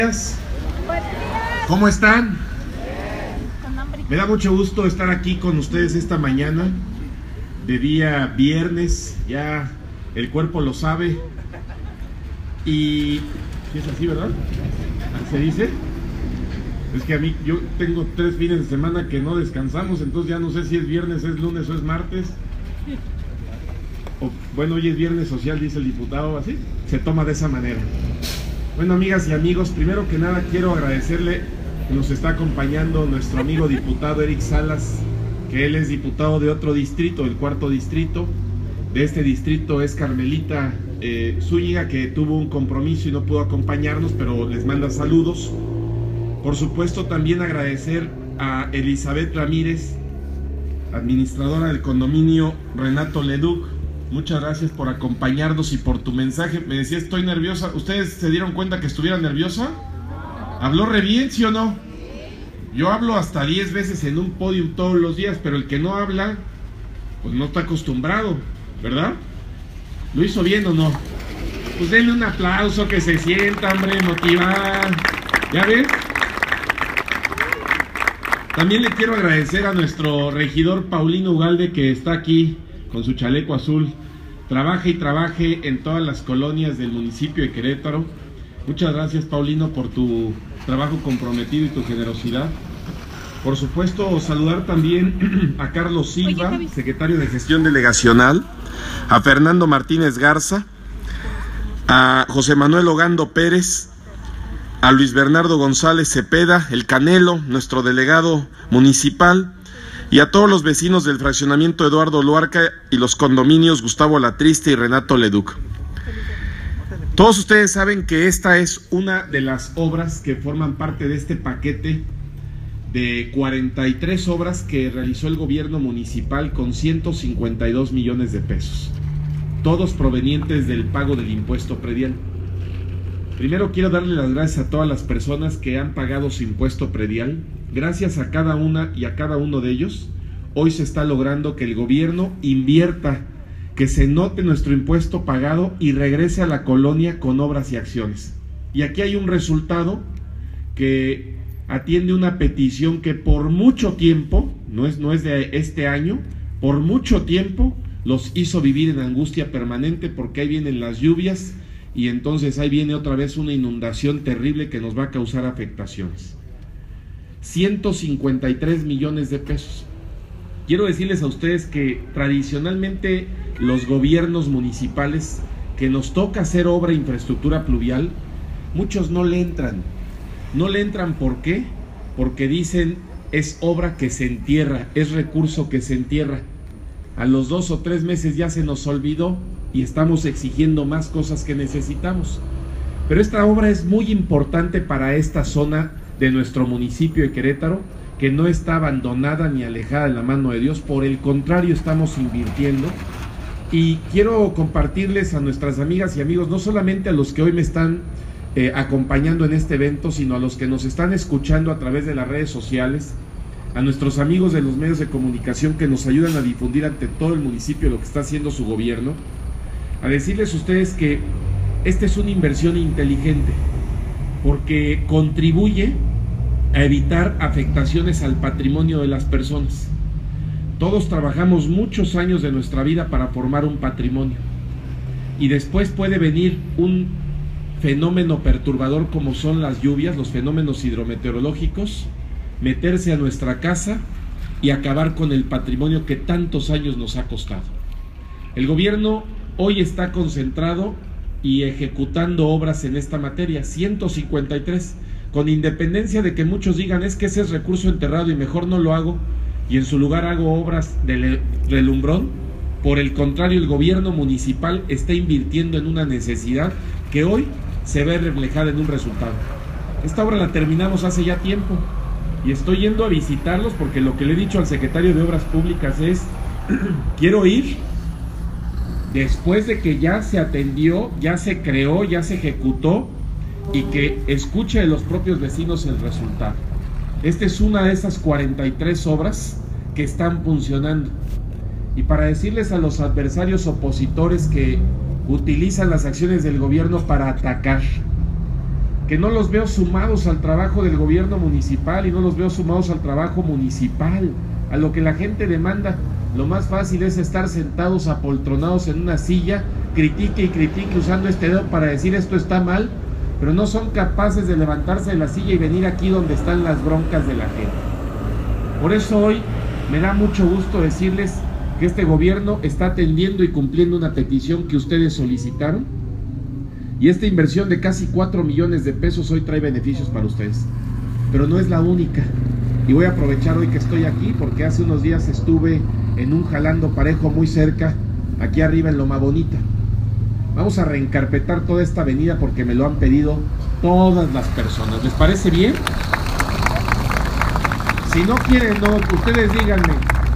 días. ¿Cómo están? Me da mucho gusto estar aquí con ustedes esta mañana de día viernes, ya el cuerpo lo sabe. Y ¿sí es así, verdad? ¿Se dice? Es que a mí, yo tengo 3 fines de semana que no descansamos, entonces ya no sé si es viernes, es lunes o es martes. Bueno, hoy es viernes social, dice el diputado, así se toma de esa manera. Bueno, amigas y amigos, primero que nada quiero agradecerle que nos está acompañando nuestro amigo diputado Eric Salas, que él es diputado de otro distrito, el 4º distrito. De este distrito es Carmelita Zúñiga, que tuvo un compromiso y no pudo acompañarnos, pero les manda saludos. Por supuesto, también agradecer a Elizabeth Ramírez, administradora del condominio Renato Leduc. Muchas gracias por acompañarnos y por tu mensaje. Me decía, estoy nerviosa. ¿Ustedes se dieron cuenta que estuviera nerviosa? ¿Habló re bien, sí o no? Yo hablo hasta 10 veces en un podium todos los días, pero el que no habla, pues no está acostumbrado, ¿verdad? ¿Lo hizo bien o no? Pues denle un aplauso, que se sienta, hombre, motivada. ¿Ya ven? También le quiero agradecer a nuestro regidor Paulino Ugalde, que está aquí con su chaleco azul. Trabaje y trabaje en todas las colonias del municipio de Querétaro. Muchas gracias, Paulino, por tu trabajo comprometido y tu generosidad. Por supuesto, saludar también a Carlos Silva, secretario de Gestión Delegacional, a Fernando Martínez Garza, a José Manuel Ogando Pérez, a Luis Bernardo González Cepeda, el Canelo, nuestro delegado municipal, y a todos los vecinos del fraccionamiento Eduardo Luarca y los condominios Gustavo Latriste y Renato Leduc. Todos ustedes saben que esta es una de las obras que forman parte de este paquete de 43 obras que realizó el gobierno municipal con 152 millones de pesos, todos provenientes del pago del impuesto predial. Primero quiero darle las gracias a todas las personas que han pagado su impuesto predial. Gracias a cada una y a cada uno de ellos, hoy se está logrando que el gobierno invierta, que se note nuestro impuesto pagado y regrese a la colonia con obras y acciones. Y aquí hay un resultado que atiende una petición que por mucho tiempo, no es de este año, por mucho tiempo los hizo vivir en angustia permanente, porque ahí vienen las lluvias y entonces ahí viene otra vez una inundación terrible que nos va a causar afectaciones. 153 millones de pesos. Quiero decirles a ustedes que tradicionalmente los gobiernos municipales que nos toca hacer obra e infraestructura pluvial, muchos no le entran. No le entran, ¿por qué? Porque dicen, es obra que se entierra, es recurso que se entierra. A los 2 o 3 meses ya se nos olvidó y estamos exigiendo más cosas que necesitamos. Pero esta obra es muy importante para esta zona de nuestro municipio de Querétaro, que no está abandonada ni alejada de la mano de Dios. Por el contrario, estamos invirtiendo. Y quiero compartirles a nuestras amigas y amigos, no solamente a los que hoy me están acompañando en este evento, sino a los que nos están escuchando a través de las redes sociales, a nuestros amigos de los medios de comunicación que nos ayudan a difundir ante todo el municipio lo que está haciendo su gobierno, a decirles a ustedes que esta es una inversión inteligente, porque contribuye a evitar afectaciones al patrimonio de las personas. Todos trabajamos muchos años de nuestra vida para formar un patrimonio, y después puede venir un fenómeno perturbador como son las lluvias, los fenómenos hidrometeorológicos, meterse a nuestra casa y acabar con el patrimonio que tantos años nos ha costado. El gobierno hoy está concentrado y ejecutando obras en esta materia, 153, con independencia de que muchos digan, es que ese es recurso enterrado y mejor no lo hago, y en su lugar hago obras de relumbrón. Por el contrario, el gobierno municipal está invirtiendo en una necesidad que hoy se ve reflejada en un resultado. Esta obra la terminamos hace ya tiempo y estoy yendo a visitarlos, porque lo que le he dicho al secretario de Obras Públicas es, quiero ir después de que ya se atendió, ya se creó, ya se ejecutó, y que escuche de los propios vecinos el resultado. Esta es una de esas 43 obras que están funcionando. Y para decirles a los adversarios opositores que utilizan las acciones del gobierno para atacar, que no los veo sumados al trabajo del gobierno municipal y no los veo sumados al trabajo municipal, a lo que la gente demanda. Lo más fácil es estar sentados apoltronados en una silla, critique y critique usando este dedo para decir esto está mal, pero no son capaces de levantarse de la silla y venir aquí donde están las broncas de la gente. Por eso hoy me da mucho gusto decirles que este gobierno está atendiendo y cumpliendo una petición que ustedes solicitaron, y esta inversión de casi 4 millones de pesos hoy trae beneficios para ustedes, pero no es la única. Y voy a aprovechar hoy que estoy aquí porque hace unos días estuve en un jalando parejo muy cerca, aquí arriba en Loma Bonita. Vamos a reencarpetar toda esta avenida porque me lo han pedido todas las personas. ¿Les parece bien? Si no quieren, no, ustedes díganme.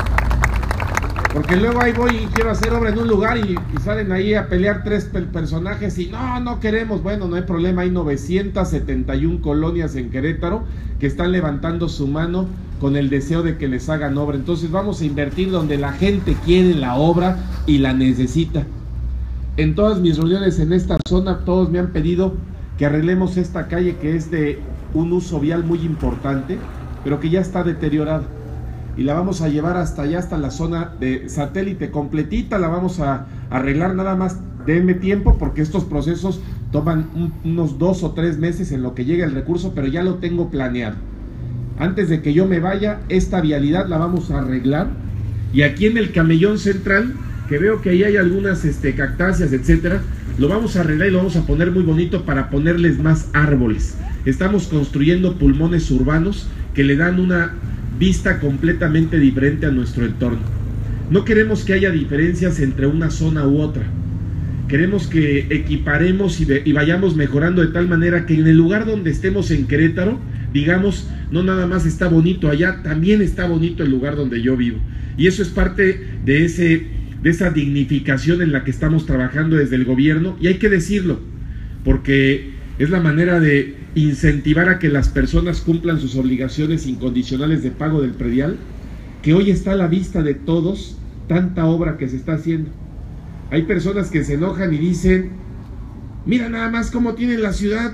Porque luego ahí voy y quiero hacer obra en un lugar y salen ahí a pelear 3 personajes y no queremos. Bueno, no hay problema, hay 971 colonias en Querétaro que están levantando su mano con el deseo de que les hagan obra. Entonces vamos a invertir donde la gente quiere la obra y la necesita. En todas mis reuniones en esta zona, todos me han pedido que arreglemos esta calle que es de un uso vial muy importante, pero que ya está deteriorada. Y la vamos a llevar hasta allá, hasta la zona de Satélite completita, la vamos a arreglar. Nada más denme tiempo porque estos procesos toman unos 2 o 3 meses en lo que llega el recurso, pero ya lo tengo planeado. Antes de que yo me vaya, esta vialidad la vamos a arreglar, y aquí en el camellón central, que veo que ahí hay algunas cactáceas, etcétera, lo vamos a arreglar y lo vamos a poner muy bonito para ponerles más árboles. Estamos construyendo pulmones urbanos que le dan una vista completamente diferente a nuestro entorno. No queremos que haya diferencias entre una zona u otra. Queremos que equiparemos y vayamos mejorando de tal manera que en el lugar donde estemos en Querétaro, digamos, no nada más está bonito allá, también está bonito el lugar donde yo vivo. Y eso es parte de esa dignificación en la que estamos trabajando desde el gobierno, y hay que decirlo, porque es la manera de incentivar a que las personas cumplan sus obligaciones incondicionales de pago del predial, que hoy está a la vista de todos tanta obra que se está haciendo. Hay personas que se enojan y dicen, mira nada más cómo tiene la ciudad.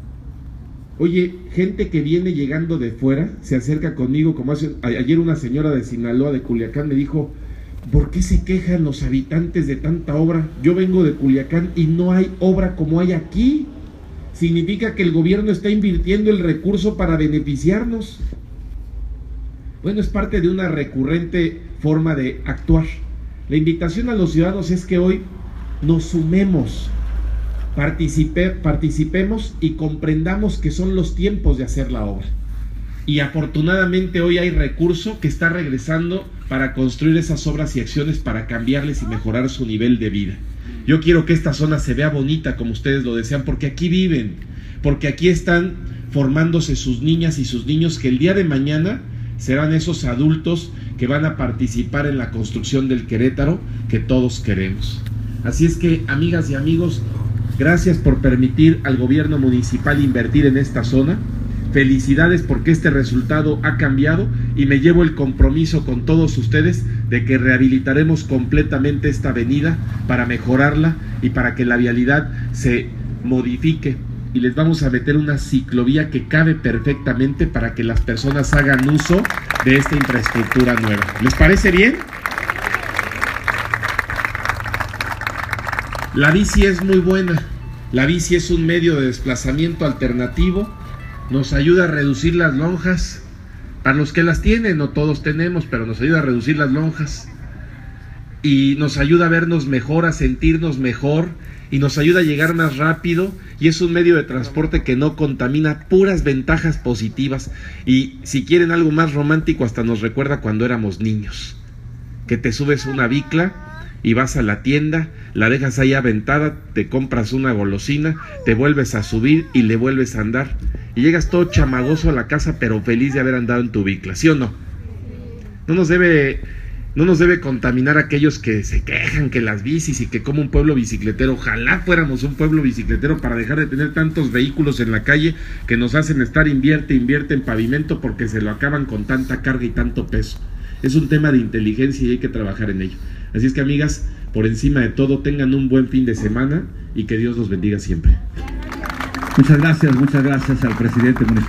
Oye, gente que viene llegando de fuera, se acerca conmigo, como ayer una señora de Sinaloa, de Culiacán, me dijo, ¿por qué se quejan los habitantes de tanta obra? Yo vengo de Culiacán y no hay obra como hay aquí. Significa que el gobierno está invirtiendo el recurso para beneficiarnos. Bueno, es parte de una recurrente forma de actuar. La invitación a los ciudadanos es que hoy nos sumemos, participemos y comprendamos que son los tiempos de hacer la obra. Y afortunadamente hoy hay recurso que está regresando para construir esas obras y acciones para cambiarles y mejorar su nivel de vida. Yo quiero que esta zona se vea bonita como ustedes lo desean, porque aquí viven, porque aquí están formándose sus niñas y sus niños que el día de mañana serán esos adultos que van a participar en la construcción del Querétaro que todos queremos. Así es que, amigas y amigos, gracias por permitir al gobierno municipal invertir en esta zona. Felicidades porque este resultado ha cambiado, y me llevo el compromiso con todos ustedes de que rehabilitaremos completamente esta avenida para mejorarla y para que la vialidad se modifique, y les vamos a meter una ciclovía que cabe perfectamente para que las personas hagan uso de esta infraestructura nueva. ¿Les parece bien? La bici es muy buena. La bici es un medio de desplazamiento alternativo. Nos ayuda a reducir las lonjas. Para los que las tienen, no todos tenemos, pero nos ayuda a reducir las lonjas. Y nos ayuda a vernos mejor, a sentirnos mejor, y nos ayuda a llegar más rápido, y es un medio de transporte que no contamina, puras ventajas positivas. Y si quieren algo más romántico, hasta nos recuerda cuando éramos niños, que te subes una bicla y vas a la tienda, la dejas ahí aventada, te compras una golosina, te vuelves a subir y le vuelves a andar, y llegas todo chamagoso a la casa, pero feliz de haber andado en tu bicla, ¿sí o no? No nos debe contaminar a aquellos que se quejan que las bicis y que como un pueblo bicicletero. Ojalá fuéramos un pueblo bicicletero para dejar de tener tantos vehículos en la calle que nos hacen estar invierte en pavimento porque se lo acaban con tanta carga y tanto peso. Es un tema de inteligencia y hay que trabajar en ello. Así es que, amigas, por encima de todo, tengan un buen fin de semana y que Dios los bendiga siempre. Muchas gracias al presidente municipal.